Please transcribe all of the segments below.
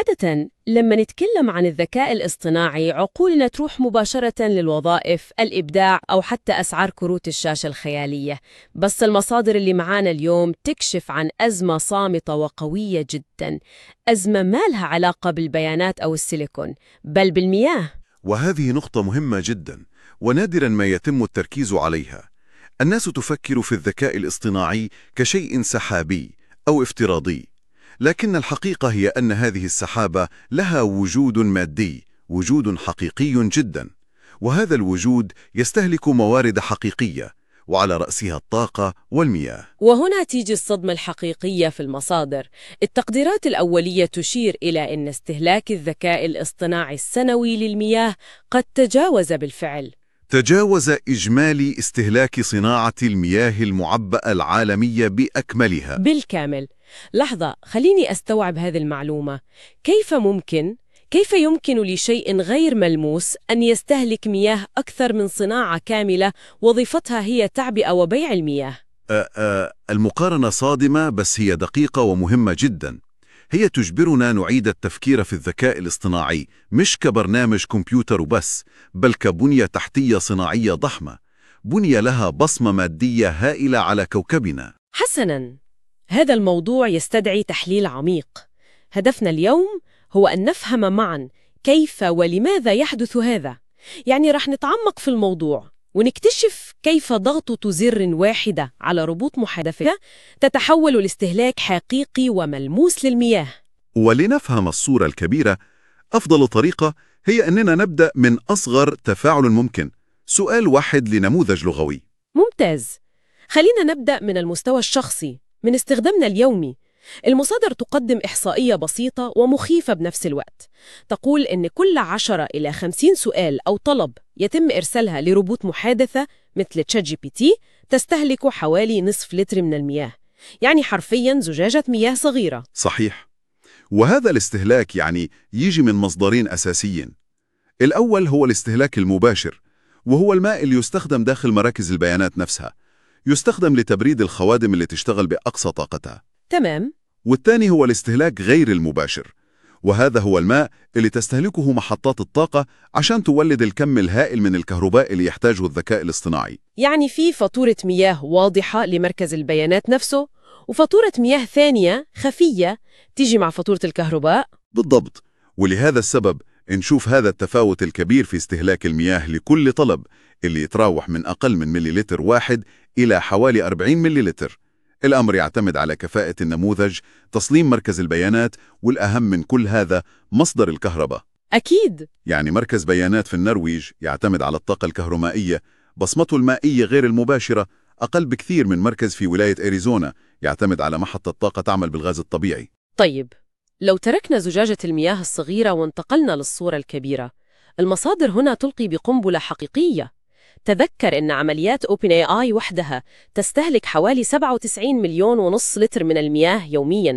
عادة لما نتكلم عن الذكاء الاصطناعي عقولنا تروح مباشرة للوظائف، الإبداع أو حتى أسعار كروت الشاشة الخيالية. بس المصادر اللي معانا اليوم تكشف عن أزمة صامتة وقوية جدا، أزمة ما لها علاقة بالبيانات أو السيليكون بل بالمياه. وهذه نقطة مهمة جدا ونادرا ما يتم التركيز عليها. الناس تفكر في الذكاء الاصطناعي كشيء سحابي أو افتراضي، لكن الحقيقة هي أن هذه السحابة لها وجود مادي، وجود حقيقي جدا، وهذا الوجود يستهلك موارد حقيقية، وعلى رأسها الطاقة والمياه. وهنا تيجي الصدمة الحقيقية في المصادر. التقديرات الأولية تشير إلى أن استهلاك الذكاء الاصطناعي السنوي للمياه قد تجاوز بالفعل تجاوز إجمالي استهلاك صناعة المياه المعبأة العالمية بأكملها بالكامل. لحظة، خليني أستوعب هذه المعلومة. كيف يمكن لشيء غير ملموس أن يستهلك مياه أكثر من صناعة كاملة وظيفتها هي تعبئة وبيع المياه؟ المقارنة صادمة، بس هي دقيقة ومهمة جدا. هي تجبرنا نعيد التفكير في الذكاء الاصطناعي مش كبرنامج كمبيوتر بس، بل كبنية تحتية صناعية ضخمة، بنية لها بصمة مادية هائلة على كوكبنا. حسناً، هذا الموضوع يستدعي تحليل عميق. هدفنا اليوم هو أن نفهم معاً كيف ولماذا يحدث هذا. يعني رح نتعمق في الموضوع ونكتشف كيف ضغطة زر واحدة على ربوط محادثة تتحول لاستهلاك حقيقي وملموس للمياه. ولنفهم الصورة الكبيرة، أفضل طريقة هي أننا نبدأ من أصغر تفاعل ممكن، سؤال واحد لنموذج لغوي. ممتاز. خلينا نبدأ من المستوى الشخصي، من استخدامنا اليومي. المصادر تقدم إحصائية بسيطة ومخيفة بنفس الوقت. تقول إن كل 10 إلى 50 سؤال أو طلب يتم إرسالها لروبوت محادثة مثل ChatGPT تستهلك حوالي نصف لتر من المياه، يعني حرفياً زجاجة مياه صغيرة. صحيح. وهذا الاستهلاك يجي من مصدرين أساسيين. الأول هو الاستهلاك المباشر، وهو الماء اللي يستخدم داخل مراكز البيانات نفسها، يستخدم لتبريد الخوادم اللي تشتغل بأقصى طاقتها. تمام. والثاني هو الاستهلاك غير المباشر، وهذا هو الماء اللي تستهلكه محطات الطاقة عشان تولد الكم الهائل من الكهرباء اللي يحتاجه الذكاء الاصطناعي. يعني في فاتورة مياه واضحة لمركز البيانات نفسه، وفاتورة مياه ثانية خفية تيجي مع فاتورة الكهرباء. بالضبط. ولهذا السبب نشوف هذا التفاوت الكبير في استهلاك المياه لكل طلب، اللي يتراوح من أقل من مليلتر واحد إلى حوالي 40 مليلتر. الأمر يعتمد على كفاءة النموذج، تصميم مركز البيانات، والأهم من كل هذا مصدر الكهرباء. أكيد. يعني مركز بيانات في النرويج يعتمد على الطاقة الكهرومائية، بصمته المائية غير المباشرة أقل بكثير من مركز في ولاية أريزونا يعتمد على محطة طاقة تعمل بالغاز الطبيعي. طيب، لو تركنا زجاجة المياه الصغيرة وانتقلنا للصورة الكبيرة، المصادر هنا تلقي بقنبلة حقيقية. تذكر أن عمليات OpenAI وحدها تستهلك حوالي 97 مليون ونص لتر من المياه يومياً.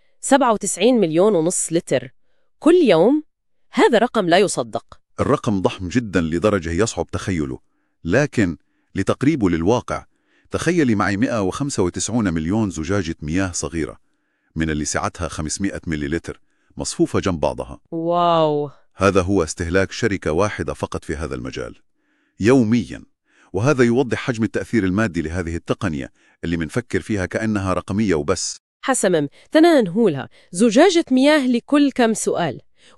97 مليون ونص لتر كل يوم، هذا رقم لا يصدق. الرقم ضخم جدا لدرجة يصعب تخيله، لكن لتقريبه للواقع تخيلي معي 195 مليون زجاجة مياه صغيرة من اللي سعتها 500 مليلتر مصفوفة جنب بعضها. واو! هذا هو استهلاك شركة واحدة فقط في هذا المجال يومياً. وهذا يوضح حجم التأثير المادي لهذه التقنية اللي منفكر فيها كأنها رقمية وبس. حسمم، تنانهولها زجاجة مياه لكل كم سؤال،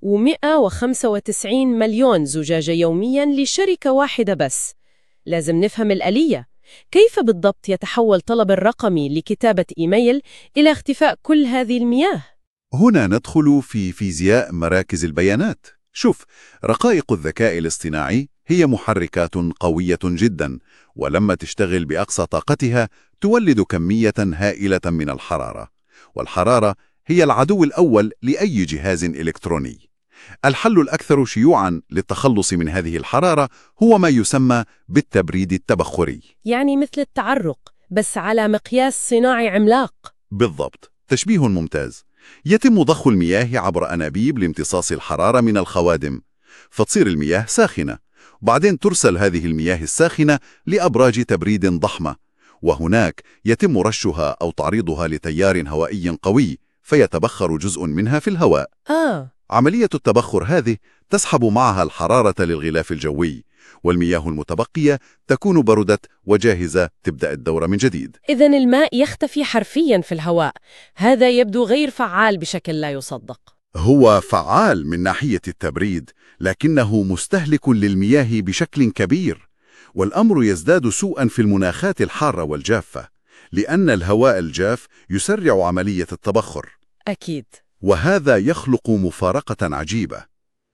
و195 مليون زجاجة يومياً لشركة واحدة بس. لازم نفهم الآلية. كيف بالضبط يتحول طلب الرقمي لكتابة إيميل إلى اختفاء كل هذه المياه؟ هنا ندخل في فيزياء مراكز البيانات. شوف، رقائق الذكاء الاصطناعي هي محركات قوية جدا، ولما تشتغل بأقصى طاقتها تولد كمية هائلة من الحرارة، والحرارة هي العدو الأول لأي جهاز إلكتروني. الحل الأكثر شيوعاً للتخلص من هذه الحرارة هو ما يسمى بالتبريد التبخري. يعني مثل التعرق بس على مقياس صناعي عملاق. بالضبط، تشبيه ممتاز. يتم ضخ المياه عبر أنابيب لامتصاص الحرارة من الخوادم، فتصير المياه ساخنة، وبعدين ترسل هذه المياه الساخنة لأبراج تبريد ضخمة، وهناك يتم رشها أو تعريضها لتيار هوائي قوي فيتبخر جزء منها في الهواء. عملية التبخر هذه تسحب معها الحرارة للغلاف الجوي، والمياه المتبقية تكون بردت وجاهزة تبدأ الدورة من جديد. إذن الماء يختفي حرفياً في الهواء. هذا يبدو غير فعال بشكل لا يصدق. هو فعال من ناحية التبريد، لكنه مستهلك للمياه بشكل كبير، والأمر يزداد سوءاً في المناخات الحارة والجافة، لأن الهواء الجاف يسرع عملية التبخر. أكيد. وهذا يخلق مفارقة عجيبة.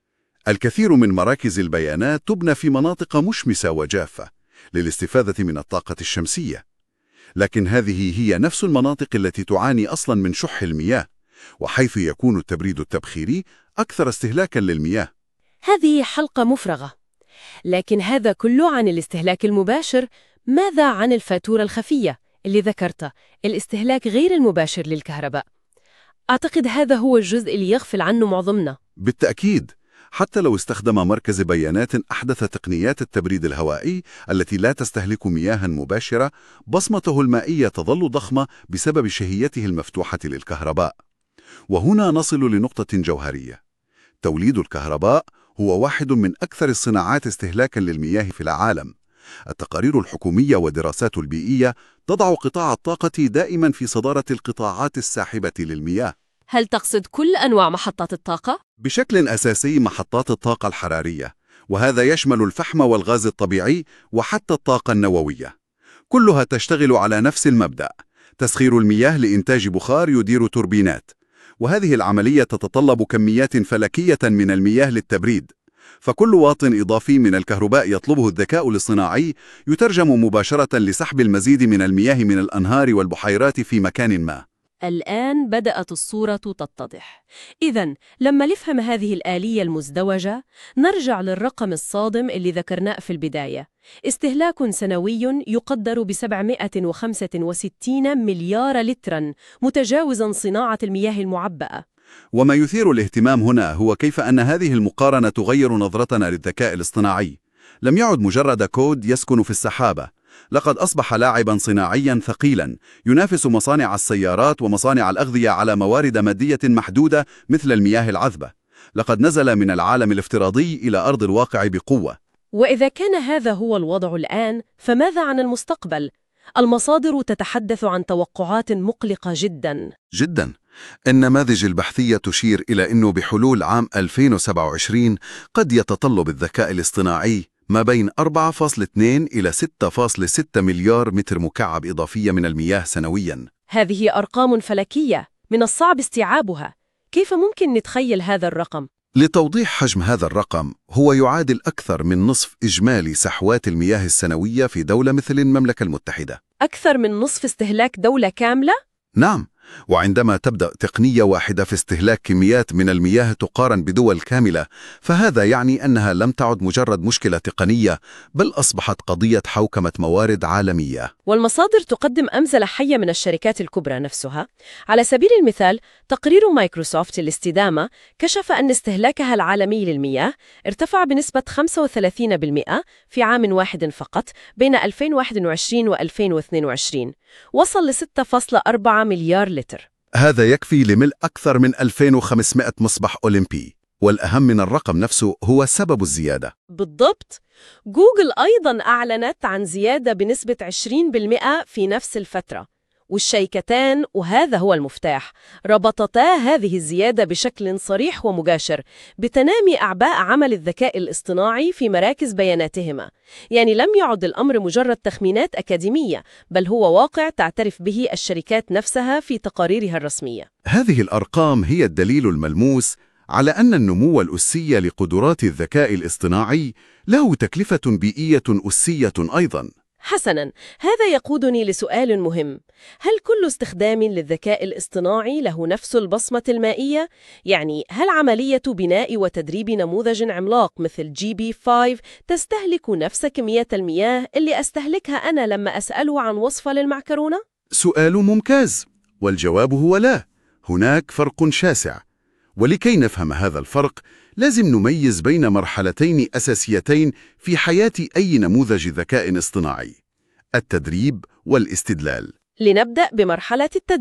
الكثير من مراكز البيانات تبنى في مناطق مشمسة وجافة للاستفادة من الطاقة الشمسية، لكن هذه هي نفس المناطق التي تعاني أصلاً من شح المياه، وحيث يكون التبريد التبخيري أكثر استهلاكاً للمياه. هذه حلقة مفرغة. لكن هذا كله عن الاستهلاك المباشر. ماذا عن الفاتورة الخفية اللي ذكرتها، الاستهلاك غير المباشر للكهرباء؟ أعتقد هذا هو الجزء اللي يغفل عنه معظمنا. بالتأكيد، حتى لو استخدم مركز بيانات أحدث تقنيات التبريد الهوائي التي لا تستهلك مياها مباشرة، بصمته المائية تظل ضخمة بسبب شهيته المفتوحة للكهرباء. وهنا نصل لنقطة جوهرية. توليد الكهرباء هو واحد من أكثر الصناعات استهلاكاً للمياه في العالم. التقارير الحكومية والدراسات البيئية تضع قطاع الطاقة دائماً في صدارة القطاعات الساحبة للمياه. هل تقصد كل أنواع محطات الطاقة؟ بشكل أساسي محطات الطاقة الحرارية، وهذا يشمل الفحم والغاز الطبيعي وحتى الطاقة النووية. كلها تشتغل على نفس المبدأ: تسخير المياه لإنتاج بخار يدير توربينات، وهذه العملية تتطلب كميات فلكية من المياه للتبريد. فكل واط إضافي من الكهرباء يطلبه الذكاء الاصطناعي يترجم مباشرة لسحب المزيد من المياه من الأنهار والبحيرات في مكان ما. الآن بدأت الصورة تتضح. إذن لما نفهم هذه الآلية المزدوجة، نرجع للرقم الصادم اللي ذكرناه في البداية. استهلاك سنوي يقدر ب765 مليار لتراً، متجاوزاً صناعة المياه المعبأة. وما يثير الاهتمام هنا هو كيف أن هذه المقارنة تغير نظرتنا للذكاء الاصطناعي. لم يعد مجرد كود يسكن في السحابة، لقد أصبح لاعباً صناعياً ثقيلاً ينافس مصانع السيارات ومصانع الأغذية على موارد مادية محدودة مثل المياه العذبة. لقد نزل من العالم الافتراضي إلى أرض الواقع بقوة. وإذا كان هذا هو الوضع الآن، فماذا عن المستقبل؟ المصادر تتحدث عن توقعات مقلقة جداً. النماذج البحثية تشير إلى أنه بحلول عام 2027 قد يتطلب الذكاء الاصطناعي ما بين 4.2 إلى 6.6 مليار متر مكعب إضافية من المياه سنوياً. هذه أرقام فلكية من الصعب استيعابها. كيف ممكن نتخيل هذا الرقم؟ لتوضيح حجم هذا الرقم، هو يعادل أكثر من نصف إجمالي سحوات المياه السنوية في دولة مثل المملكة المتحدة. أكثر من نصف استهلاك دولة كاملة؟ نعم، وعندما تبدأ تقنية واحدة في استهلاك كميات من المياه تقارن بدول كاملة، فهذا يعني أنها لم تعد مجرد مشكلة تقنية، بل أصبحت قضية حوكمة موارد عالمية. والمصادر تقدم أمثلة حية من الشركات الكبرى نفسها. على سبيل المثال، تقرير مايكروسوفت للاستدامة كشف أن استهلاكها العالمي للمياه ارتفع بنسبة 35% في عام واحد فقط بين 2021 و2022، وصل ل 6.4 مليار لتر. هذا يكفي لملء أكثر من 2500 مصباح أولمبي. والأهم من الرقم نفسه هو سبب الزيادة. بالضبط. جوجل أيضاً أعلنت عن زيادة بنسبة 20% في نفس الفترة، والشركتان، وهذا هو المفتاح، ربطتا هذه الزيادة بشكل صريح ومباشر بتنامي أعباء عمل الذكاء الاصطناعي في مراكز بياناتهما. يعني لم يعد الأمر مجرد تخمينات أكاديمية، بل هو واقع تعترف به الشركات نفسها في تقاريرها الرسمية. هذه الأرقام هي الدليل الملموس على أن النمو الأسي لقدرات الذكاء الاصطناعي له تكلفة بيئية أسية أيضاً. حسناً، هذا يقودني لسؤال مهم. هل كل استخدام للذكاء الاصطناعي له نفس البصمة المائية؟ يعني هل عملية بناء وتدريب نموذج عملاق مثل GB5 تستهلك نفس كمية المياه اللي أستهلكها أنا لما أسأله عن وصفة للمعكرونة؟ سؤال ممتاز، والجواب هو لا. هناك فرق شاسع، ولكي نفهم هذا الفرق لازم نميز بين مرحلتين أساسيتين في حياة أي نموذج ذكاء اصطناعي: التدريب والاستدلال. لنبدأ بمرحلة التدريب.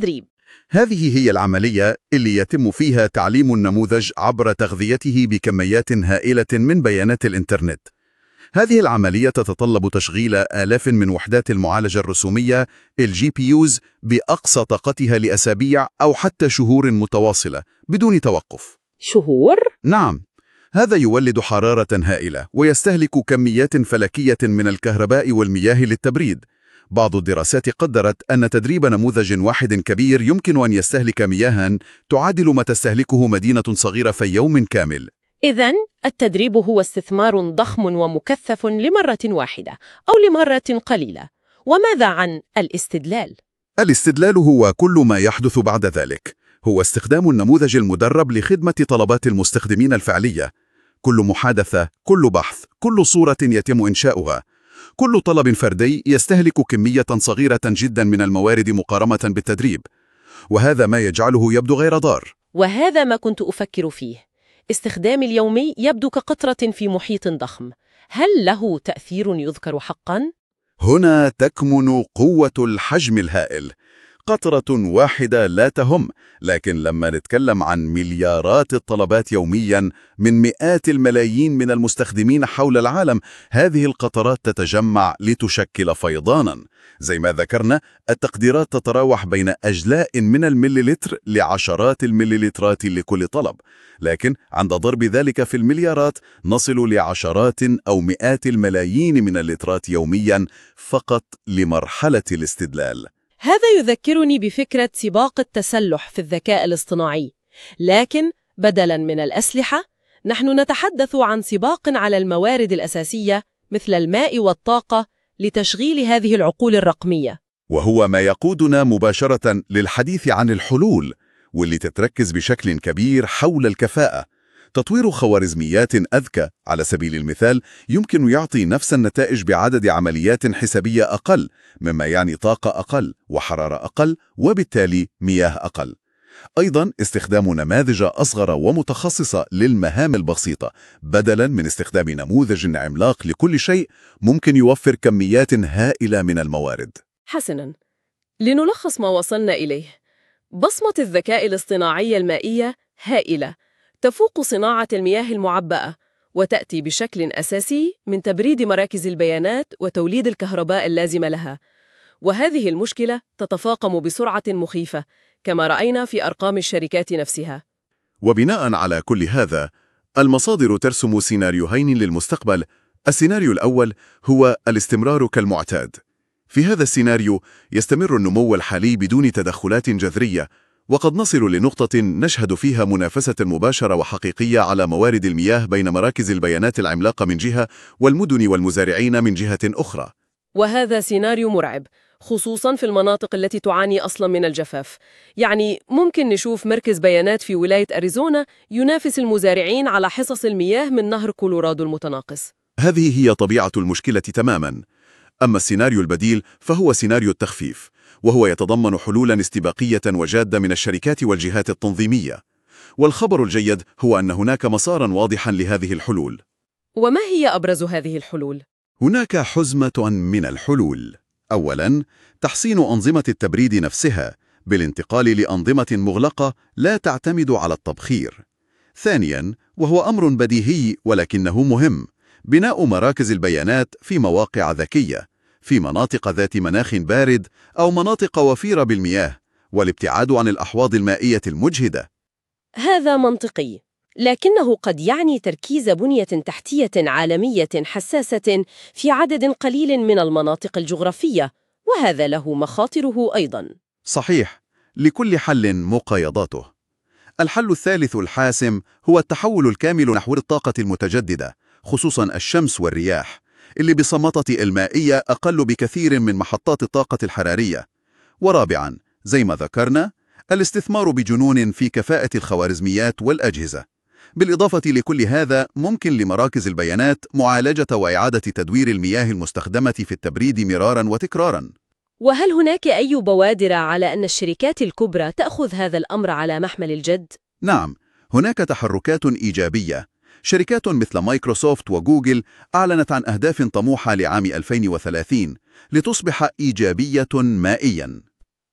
هذه هي العملية اللي يتم فيها تعليم النموذج عبر تغذيته بكميات هائلة من بيانات الإنترنت. هذه العملية تتطلب تشغيل آلاف من وحدات المعالجة الرسومية الGPUs بأقصى طاقتها لأسابيع أو حتى شهور متواصلة بدون توقف. شهور؟ نعم، هذا يولد حرارة هائلة ويستهلك كميات فلكية من الكهرباء والمياه للتبريد. بعض الدراسات قدرت أن تدريب نموذج واحد كبير يمكن أن يستهلك مياهاً تعادل ما تستهلكه مدينة صغيرة في يوم كامل. إذن التدريب هو استثمار ضخم ومكثف لمرة واحدة أو لمرة قليلة. وماذا عن الاستدلال؟ الاستدلال هو كل ما يحدث بعد ذلك، هو استخدام النموذج المدرب لخدمة طلبات المستخدمين الفعلية. كل محادثة، كل بحث، كل صورة يتم إنشاؤها، كل طلب فردي يستهلك كمية صغيرة جدا من الموارد مقارنة بالتدريب، وهذا ما يجعله يبدو غير ضار. وهذا ما كنت أفكر فيه. استخدام اليومي يبدو كقطرة في محيط ضخم. هل له تأثير يذكر حقاً؟ هنا تكمن قوة الحجم الهائل. قطرة واحدة لا تهم، لكن لما نتكلم عن مليارات الطلبات يومياً من مئات الملايين من المستخدمين حول العالم، هذه القطرات تتجمع لتشكل فيضاناً. زي ما ذكرنا، التقديرات تتراوح بين أجلاء من المليلتر لعشرات المليلترات لكل طلب، لكن عند ضرب ذلك في المليارات نصل لعشرات أو مئات الملايين من اللترات يومياً فقط لمرحلة الاستدلال. هذا يذكرني بفكرة سباق التسلح في الذكاء الاصطناعي، لكن بدلاً من الأسلحة نحن نتحدث عن سباق على الموارد الأساسية مثل الماء والطاقة لتشغيل هذه العقول الرقمية. وهو ما يقودنا مباشرة للحديث عن الحلول، واللي تتركز بشكل كبير حول الكفاءة. تطوير خوارزميات أذكى على سبيل المثال يمكن يعطي نفس النتائج بعدد عمليات حسابية أقل، مما يعني طاقة أقل وحرارة أقل وبالتالي مياه أقل. أيضاً استخدام نماذج أصغر ومتخصصة للمهام البسيطة بدلاً من استخدام نموذج عملاق لكل شيء ممكن يوفر كميات هائلة من الموارد. حسناً، لنلخص ما وصلنا إليه. بصمة الذكاء الاصطناعي المائية هائلة، تفوق صناعة المياه المعبأة، وتأتي بشكل أساسي من تبريد مراكز البيانات وتوليد الكهرباء اللازمة لها. وهذه المشكلة تتفاقم بسرعة مخيفة كما رأينا في أرقام الشركات نفسها. وبناء على كل هذا، المصادر ترسم سيناريوهين للمستقبل. السيناريو الأول هو الاستمرار كالمعتاد. في هذا السيناريو يستمر النمو الحالي بدون تدخلات جذرية، وقد نصل لنقطة نشهد فيها منافسة مباشرة وحقيقية على موارد المياه بين مراكز البيانات العملاقة من جهة والمدن والمزارعين من جهة أخرى. وهذا سيناريو مرعب، خصوصاً في المناطق التي تعاني أصلاً من الجفاف. يعني ممكن نشوف مركز بيانات في ولاية أريزونا ينافس المزارعين على حصص المياه من نهر كولورادو المتناقص. هذه هي طبيعة المشكلة تماماً. أما السيناريو البديل فهو سيناريو التخفيف، وهو يتضمن حلولاً استباقية وجادة من الشركات والجهات التنظيمية. والخبر الجيد هو أن هناك مساراً واضحاً لهذه الحلول. وما هي أبرز هذه الحلول؟ هناك حزمة من الحلول. أولاً، تحسين أنظمة التبريد نفسها بالانتقال لأنظمة مغلقة لا تعتمد على التبخير. ثانياً، وهو أمر بديهي ولكنه مهم، بناء مراكز البيانات في مواقع ذكية في مناطق ذات مناخ بارد أو مناطق وفيرة بالمياه، والابتعاد عن الأحواض المائية المجهدة. هذا منطقي، لكنه قد يعني تركيز بنية تحتية عالمية حساسة في عدد قليل من المناطق الجغرافية، وهذا له مخاطره أيضاً. صحيح، لكل حل مقايضاته. الحل الثالث الحاسم هو التحول الكامل نحو الطاقة المتجددة، خصوصاً الشمس والرياح، اللي بصمتها المائية أقل بكثير من محطات الطاقة الحرارية. ورابعاً، زي ما ذكرنا، الاستثمار بجنون في كفاءة الخوارزميات والأجهزة. بالإضافة لكل هذا، ممكن لمراكز البيانات معالجة وإعادة تدوير المياه المستخدمة في التبريد مراراً وتكراراً. وهل هناك أي بوادر على أن الشركات الكبرى تأخذ هذا الأمر على محمل الجد؟ نعم، هناك تحركات إيجابية. شركات مثل مايكروسوفت وجوجل أعلنت عن أهداف طموحة لعام 2030 لتصبح إيجابية مائياً.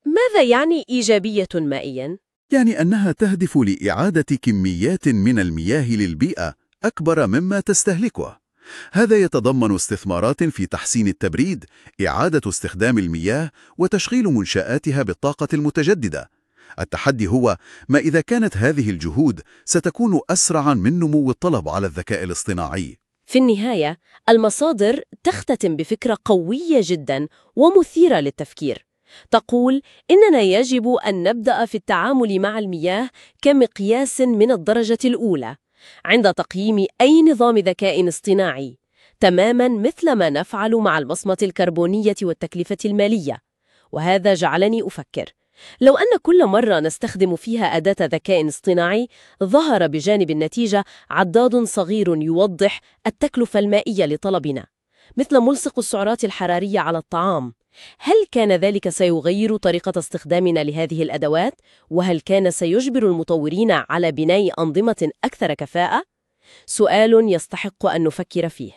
ماذا يعني إيجابية مائياً؟ يعني أنها تهدف لإعادة كميات من المياه للبيئة أكبر مما تستهلكه. هذا يتضمن استثمارات في تحسين التبريد، إعادة استخدام المياه، وتشغيل منشآتها بالطاقة المتجددة. التحدي هو ما إذا كانت هذه الجهود ستكون أسرع من نمو الطلب على الذكاء الاصطناعي. في النهاية، المصادر تختتم بفكرة قوية جداً ومثيرة للتفكير. تقول إننا يجب أن نبدأ في التعامل مع المياه كمقياس من الدرجة الأولى عند تقييم أي نظام ذكاء اصطناعي، تماماً مثل ما نفعل مع البصمة الكربونية والتكلفة المالية. وهذا جعلني أفكر، لو أن كل مرة نستخدم فيها أداة ذكاء اصطناعي ظهر بجانب النتيجة عداد صغير يوضح التكلفة المائية لطلبنا، مثل ملصق السعرات الحرارية على الطعام، هل كان ذلك سيغير طريقة استخدامنا لهذه الأدوات؟ وهل كان سيجبر المطورين على بناء أنظمة أكثر كفاءة؟ سؤال يستحق أن نفكر فيه.